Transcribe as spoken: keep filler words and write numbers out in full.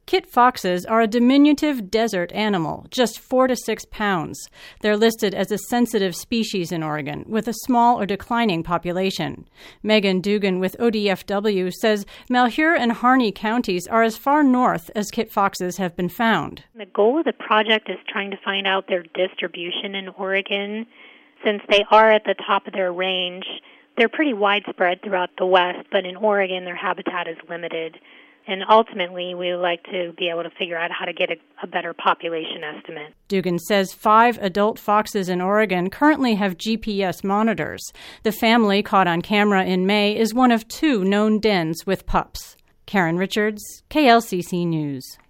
Kit foxes are a diminutive desert animal, just four to six pounds. They're listed as a sensitive species in Oregon, with a small or declining population. Megan Dugan with O D F W says Malheur and Harney counties are as far north as kit foxes have been found. The goal of the project is trying to find out their distribution in Oregon. Since they are at the top of their range, they're pretty widespread throughout the West, but in Oregon their habitat is limited. And ultimately, we would like to be able to figure out how to get a, a better population estimate. Dugan says five adult foxes in Oregon currently have G P S monitors. The family, caught on camera in May, is one of two known dens with pups. Karen Richards, K L C C News.